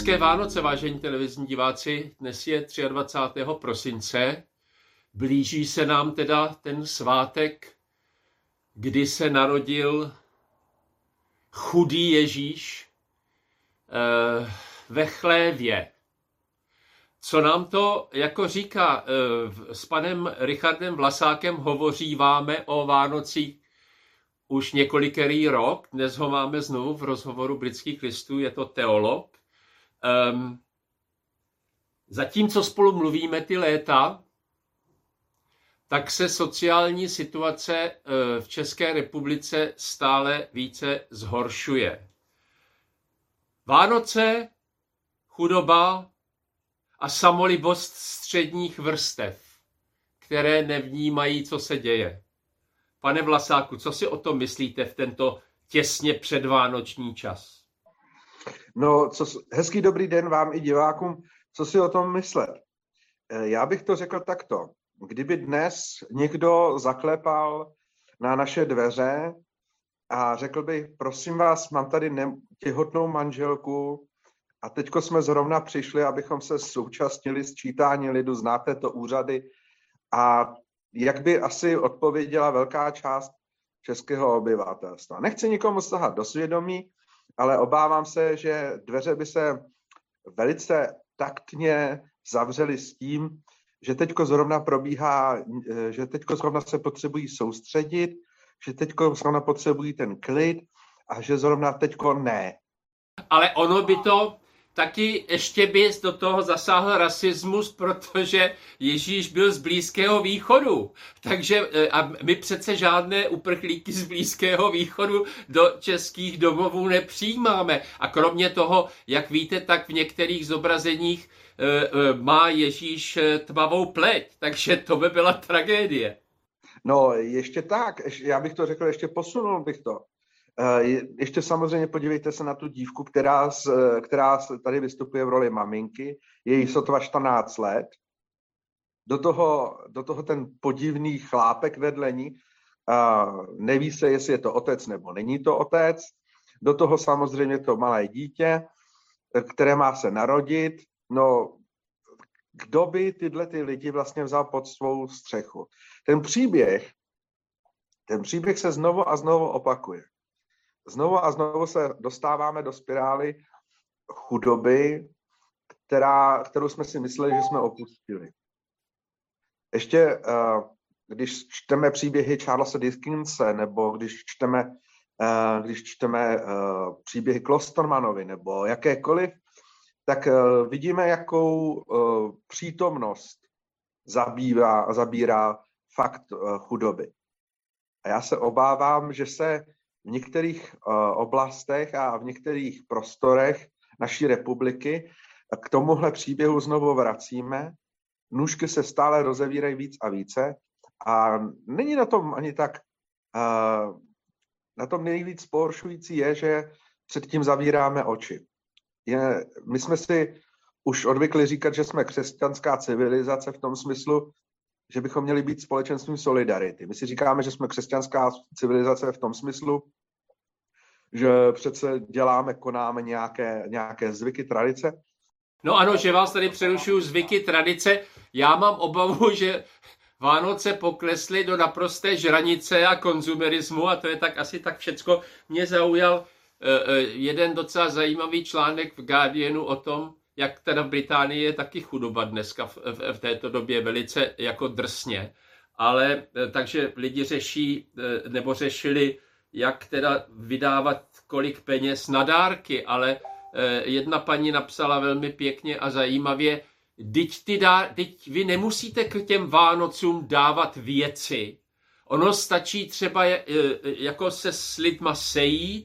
Hezké Vánoce, vážení televizní diváci. Dnes je 23. prosince. Blíží se nám teda ten svátek, kdy se narodil chudý Ježíš ve chlévě. Co nám to jako říká? S panem Richardem Vlasákem hovoříváme o Vánocích už několikerý rok. Dnes ho máme znovu v rozhovoru Britských listů, je to teolog. Zatímco spolu mluvíme ty léta, tak se sociální situace v České republice stále více zhoršuje. Vánoce, chudoba a samolibost středních vrstev, které nevnímají, co se děje. Pane Vlasáku, co si o tom myslíte v tento těsně předvánoční čas? No, hezký dobrý den vám i divákům. Co si o tom myslet? Já bych to řekl takto. Kdyby dnes někdo zaklepal na naše dveře a řekl by, prosím vás, mám tady těhotnou manželku a teďko jsme zrovna přišli, abychom se současnili sčítání lidu, znáte to úřady, a jak by asi odpověděla velká část českého obyvatelstva. Nechci nikomu sahat do svědomí, ale obávám se, že dveře by se velice taktně zavřely s tím, že teďko zrovna se potřebují soustředit, že teďko zrovna potřebují ten klid a že zrovna teďko ne. Ale ono by to taky ještě by do toho zasáhl rasismus, protože Ježíš byl z Blízkého východu. Takže a my přece žádné uprchlíky z Blízkého východu do českých domovů nepřijímáme. A kromě toho, jak víte, tak v některých zobrazeních má Ježíš tmavou pleť. Takže to by byla tragédie. No, ještě tak. Já bych to řekl, ještě posunul bych to. Ještě samozřejmě podívejte se na tu dívku, která tady vystupuje v roli maminky. Je jí sotva 14 let. Do toho ten podivný chlápek vedle ní. Neví se, jestli je to otec nebo není to otec. Do toho samozřejmě to malé dítě, které má se narodit. No, kdo by tyhle ty lidi vlastně vzal pod svou střechu? Ten příběh se znovu a znovu opakuje. Znovu a znovu se dostáváme do spirály chudoby, kterou jsme si mysleli, že jsme opustili. Ještě když čteme příběhy Charlesa Dickense, nebo když čteme příběhy Klostermanovi, nebo jakékoliv, tak vidíme, jakou přítomnost zabírá fakt chudoby. A já se obávám, že se v některých oblastech a v některých prostorech naší republiky k tomuhle příběhu znovu vracíme. Nůžky se stále rozevírají víc a více a není na tom ani tak, na tom nejvíc pohoršující je, že před tím zavíráme oči. My jsme si už odvykli říkat, že jsme křesťanská civilizace v tom smyslu, že bychom měli být společenstvím solidarity. My si říkáme, že jsme křesťanská civilizace v tom smyslu, že přece konáme nějaké zvyky, tradice. No ano, že vás tady přerušuju, zvyky, tradice. Já mám obavu, že Vánoce poklesly do naprosté žranice a konzumerismu a to je tak asi tak všecko. Mě zaujal jeden docela zajímavý článek v Guardianu o tom, jak teda v Británii je taky chudoba dneska v této době velice jako drsně. Ale takže lidi řešili, jak teda vydávat kolik peněz na dárky, ale jedna paní napsala velmi pěkně a zajímavě, teď vy nemusíte k těm Vánocům dávat věci. Ono stačí třeba jako se s lidma sejít,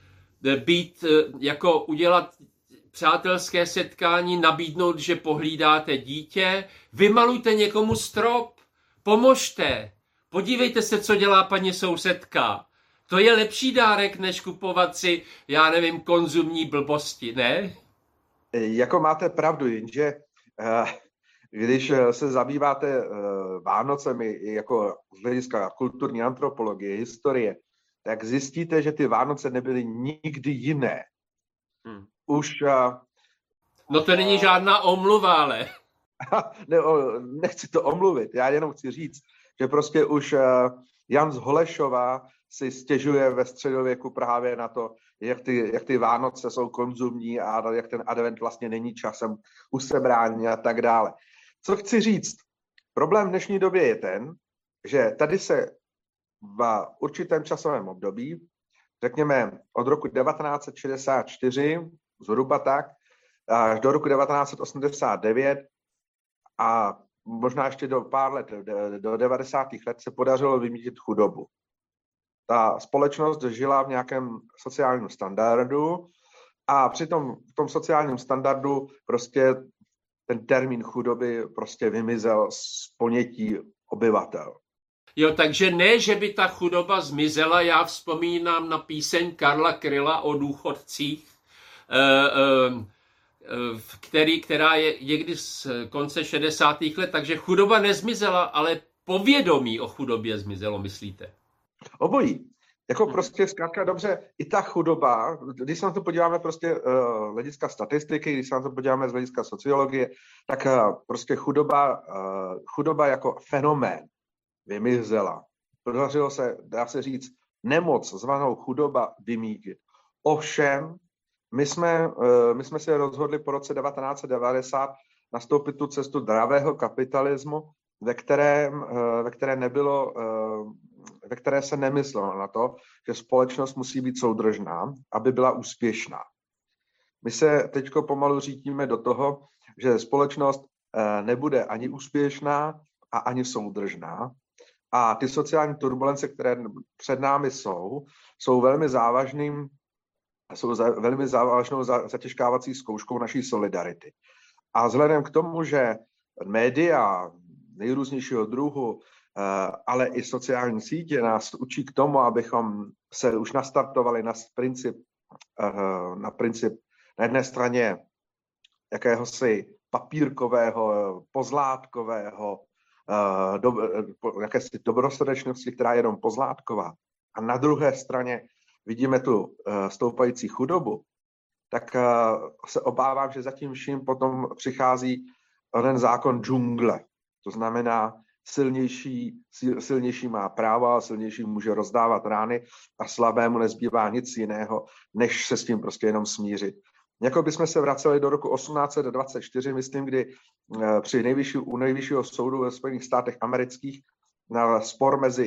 udělat přátelské setkání, nabídnout, že pohlídáte dítě, vymalujte někomu strop, pomožte, podívejte se, co dělá paní sousedka. To je lepší dárek, než kupovat si, já nevím, konzumní blbosti, ne? Jako máte pravdu, jenže když se zabýváte Vánocemi jako z hlediska kulturní antropologie, historie, tak zjistíte, že ty Vánoce nebyly nikdy jiné. Už No to není žádná omluva, ale. Ne, nechci to omluvit, já jenom chci říct, že prostě už Jan z Holešova si stěžuje ve středověku právě na to, jak ty Vánoce jsou konzumní a jak ten advent vlastně není časem usebrání a tak dále. Co chci říct? Problém v dnešní době je ten, že tady se v určitém časovém období, řekněme od roku 1964, zhruba tak, až do roku 1989 a možná ještě do pár let, do 90. let se podařilo vymýtit chudobu. Ta společnost žila v nějakém sociálním standardu a přitom v tom sociálním standardu prostě ten termín chudoby prostě vymizel z ponětí obyvatel. Jo, takže ne, že by ta chudoba zmizela, já vzpomínám na píseň Karla Kryla o důchodcích, která je někdy z konce 60. let, takže chudoba nezmizela, ale povědomí o chudobě zmizelo, myslíte? Obojí. Jako prostě zkrátka dobře, i ta chudoba, když se na to podíváme prostě z hlediska statistiky, když se na to podíváme z hlediska sociologie, tak prostě chudoba jako fenomén vymizela. Podařilo se, dá se říct, nemoc zvanou chudoba vymýtit. Ovšem, my jsme se rozhodli po roce 1990 nastoupit tu cestu dravého kapitalismu, ve které se nemyslelo na to, že společnost musí být soudržná, aby byla úspěšná. My se teď pomalu řítíme do toho, že společnost nebude ani úspěšná a ani soudržná. A ty sociální turbulence, které před námi jsou velmi závažnou zatěžkávací zkouškou naší solidarity. A vzhledem k tomu, že média nejrůznějšího druhu, ale i sociální sítě nás učí k tomu, abychom se už nastartovali na princip na jedné straně jakéhosi papírkového, pozlátkového, jakési dobrosrdečnosti, která je jenom pozlátková. A na druhé straně vidíme tu stoupající chudobu, tak se obávám, že zatím vším potom přichází ten zákon džungle. To znamená, silnější má práva, silnější může rozdávat rány a slabému nezbývá nic jiného, než se s tím prostě jenom smířit. Jako bychom se vraceli do roku 1824, myslím, kdy u nejvyššího soudu ve Spojených státech amerických na spor mezi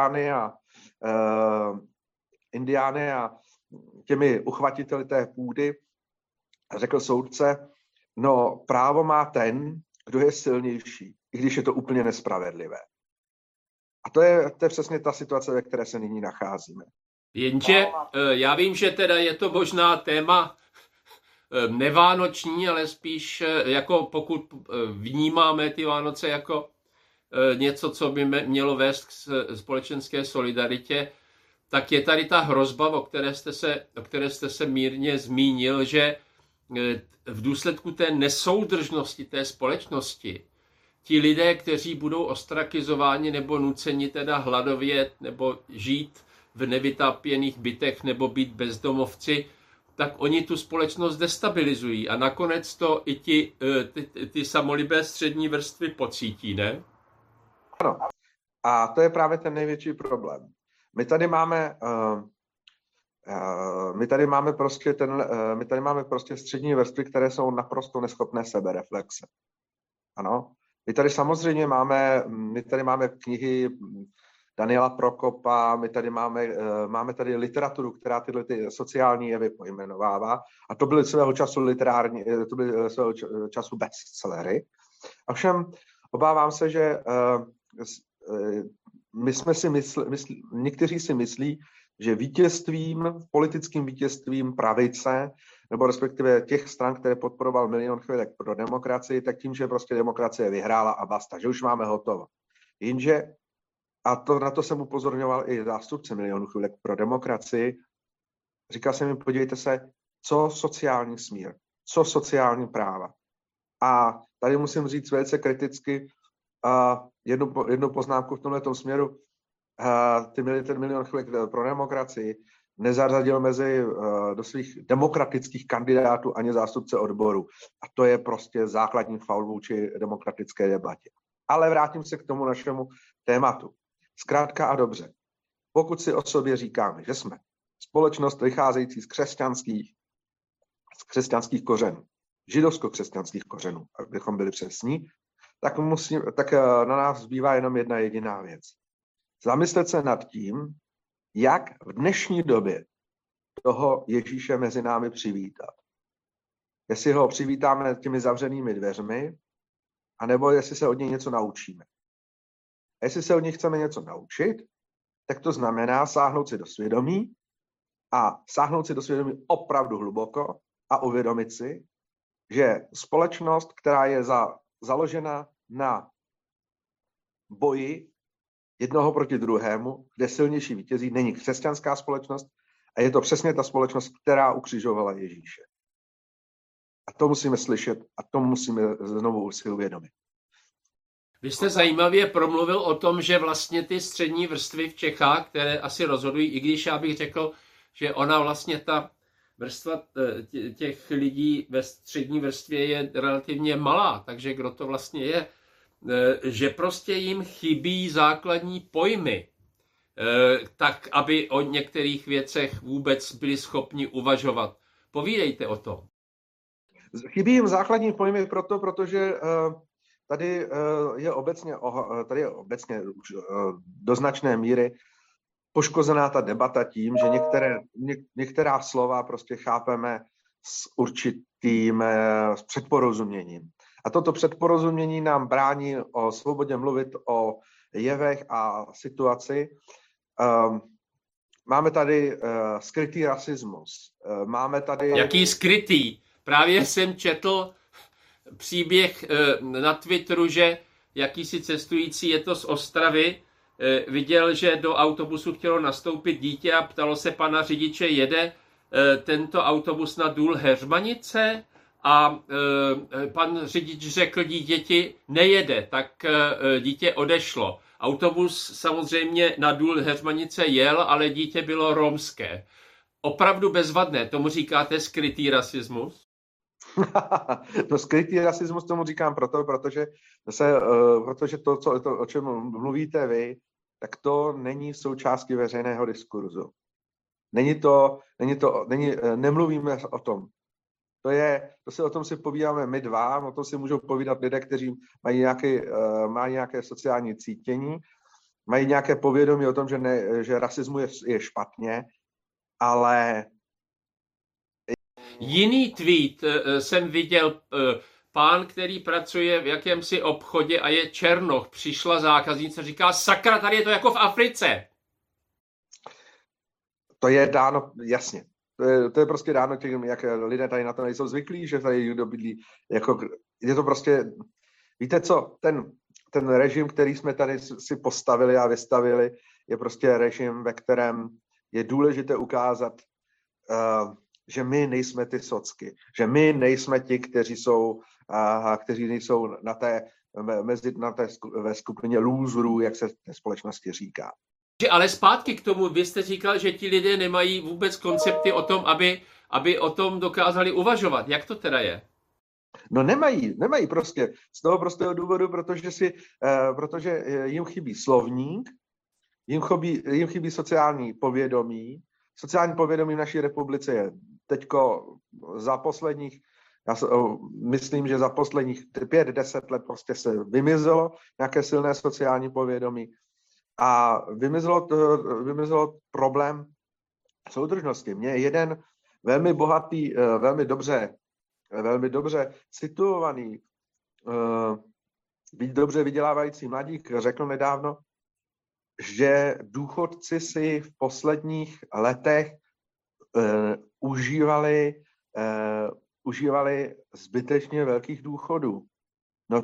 Indiány a těmi uchvatiteli té půdy řekl soudce, no právo má ten, kdo je silnější, i když je to úplně nespravedlivé. A to je přesně ta situace, ve které se nyní nacházíme. Jenže já vím, že teda je to možná téma nevánoční, ale spíš jako pokud vnímáme ty Vánoce jako něco, co by mělo vést k společenské solidaritě, tak je tady ta hrozba, o které jste se mírně zmínil, že v důsledku té nesoudržnosti té společnosti ti lidé, kteří budou ostrakizováni nebo nuceni teda hladovět nebo žít v nevytápěných bytech nebo být bezdomovci, tak oni tu společnost destabilizují a nakonec to i ty samolibé střední vrstvy pocítí, ne? Ano. A to je právě ten největší problém. My tady máme prostě střední vrstvy, které jsou naprosto neschopné sebereflexe. Ano. My tady samozřejmě máme knihy Daniela Prokopa, my tady máme tady literaturu, která tyhle ty sociální jevy pojmenovává, a to byly svého času bestsellery. Ovšem obávám se, že někteří si myslí, že politickým vítězstvím pravice, nebo respektive těch stran, které podporoval Milion chvilek pro demokracii, tak tím, že prostě demokracie vyhrála a basta, že už máme hotovo. Jenže, na to jsem upozorňoval i zástupce Milionu chvilek pro demokracii, říkal jsem jim, podívejte se, co sociální smír, co sociální práva. A tady musím říct velice kriticky jednu poznámku v tomhletom směru. Ten Milion chvilek pro demokracii nezařadil do svých demokratických kandidátů ani zástupce odboru. A to je prostě základní faul vůči demokratické debatě. Ale vrátím se k tomu našemu tématu. Zkrátka a dobře. Pokud si o sobě říkáme, že jsme společnost vycházející z křesťanských kořenů, židovsko-křesťanských kořenů, abychom byli přesní, tak na nás zbývá jenom jedna jediná věc. Zamyslet se nad tím, jak v dnešní době toho Ježíše mezi námi přivítat. Jestli ho přivítáme těmi zavřenými dveřmi, anebo jestli se od něj něco naučíme. A jestli se od něj chceme něco naučit, tak to znamená sáhnout si do svědomí a sáhnout si do svědomí opravdu hluboko a uvědomit si, že společnost, která je založena na boji jednoho proti druhému, kde silnější vítězí, není křesťanská společnost a je to přesně ta společnost, která ukřižovala Ježíše. A to musíme slyšet a to musíme znovu si uvědomit. Vy jste zajímavě promluvil o tom, že vlastně ty střední vrstvy v Čechách, které asi rozhodují, i když já bych řekl, že ona vlastně ta vrstva těch lidí ve střední vrstvě je relativně malá, takže kdo to vlastně je, že prostě jim chybí základní pojmy, tak aby o některých věcech vůbec byli schopni uvažovat. Povídejte o tom. Chybí jim základní pojmy protože tady je obecně do značné míry poškozená ta debata tím, že některá slova prostě chápeme s určitým předporozuměním. A toto předporozumění nám brání o svobodě mluvit o jevech a situaci. Máme tady skrytý rasismus. Máme tady... Jaký skrytý? Právě jsem četl příběh na Twitteru, že jakýsi cestující, je to z Ostravy, viděl, že do autobusu chtělo nastoupit dítě a ptalo se pana řidiče, jede tento autobus na Důl Heřmanice? A pan řidič řekl dítěti, nejede, tak dítě odešlo. Autobus samozřejmě na Důl Heřmanice jel, ale dítě bylo romské. Opravdu bezvadné, tomu říkáte skrytý rasismus? No, skrytý rasismus tomu říkám protože to, o čem mluvíte vy, tak to není součástí veřejného diskurzu. Nemluvíme o tom. To se o tom si povídáme my dva, o tom si můžou povídat lidé, kteří mají nějaké sociální cítění, mají nějaké povědomí o tom, že rasismus je špatně, ale... Jiný tweet jsem viděl, pán, který pracuje v jakémsi obchodě a je černoch, přišla zákaznice, říká, sakra, tady je to jako v Africe. To je dáno, jasně. To je prostě dáno tím, jak lidé tady na to nejsou zvyklí, že tady někdo bydlí. Je to prostě, víte co, ten režim, který jsme tady si postavili a vystavili, je prostě režim, ve kterém je důležité ukázat, že my nejsme ty socky, že my nejsme ti, kteří nejsou ve skupině lůzrů, jak se v té společnosti říká. Ale zpátky k tomu, vy jste říkal, že ti lidé nemají vůbec koncepty o tom, aby o tom dokázali uvažovat. Jak to teda je? No nemají prostě. Z toho prostého důvodu, protože jim chybí slovník, jim chybí sociální povědomí. Sociální povědomí v naší republice je teďko myslím, že za posledních 5-10 let prostě se vymizelo nějaké silné sociální povědomí. A vymizelo problém soudržnosti. Mě jeden velmi bohatý, velmi dobře situovaný, dobře vydělávající mladík řekl nedávno, že důchodci si v posledních letech užívali zbytečně velkých důchodů. No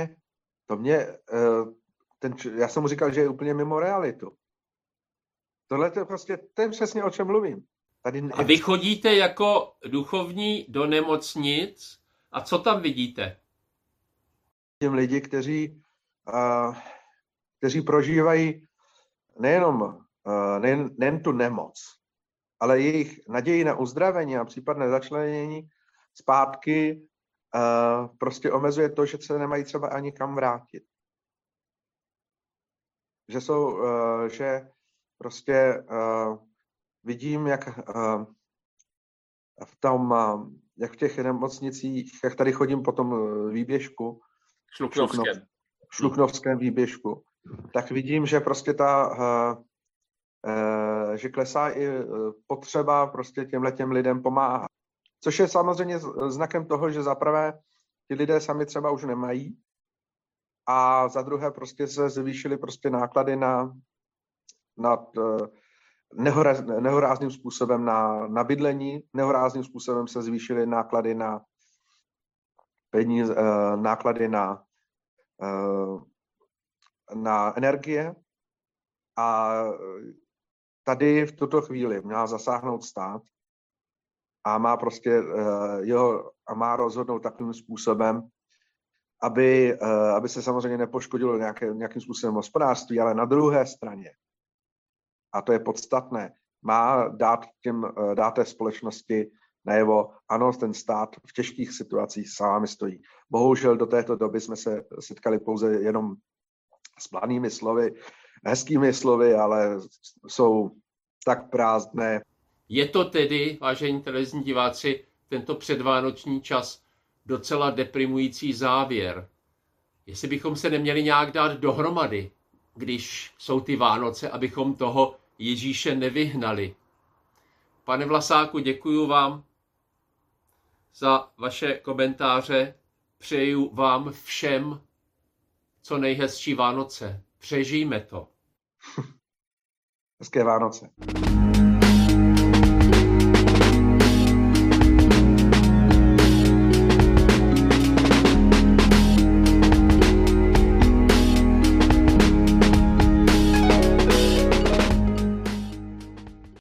já jsem mu říkal, že je úplně mimo realitu. Tohle to je přesně, o čem mluvím. A vy chodíte jako duchovní do nemocnic a co tam vidíte? Těm lidi, kteří prožívají nejen tu nemoc, ale jejich naději na uzdravení a případné začlenění zpátky prostě omezuje to, že se nemají třeba ani kam vrátit. Že prostě vidím, jak v těch nemocnicích, jak tady chodím po tom výběžku, Šluknovském výběžku, tak vidím, že prostě že klesá i potřeba prostě těmhletěm lidem pomáhat. Což je samozřejmě znakem toho, že za prvé ti lidé sami třeba už nemají a za druhé prostě se zvýšily prostě náklady na nehorázným způsobem na bydlení, nehorázným způsobem se zvýšily náklady na peníze, náklady na energie a tady v tuto chvíli měl zasáhnout stát a má rozhodnout takovým způsobem, aby se samozřejmě nepoškodilo nějakým způsobem hospodářství, ale na druhé straně, a to je podstatné, má dát té společnosti najevo, ano, ten stát v těžkých situacích s vámi stojí. Bohužel do této doby jsme se setkali pouze jenom s planými slovy, hezkými slovy, ale jsou tak prázdné. Je to tedy, vážení televizní diváci, tento předvánoční čas docela deprimující závěr. Jestli bychom se neměli nějak dát dohromady, když jsou ty Vánoce, abychom toho Ježíše nevyhnali. Pane Vlasáku, děkuju vám za vaše komentáře. Přeju vám všem co nejhezčí Vánoce. Přežijme to. Hezké Vánoce.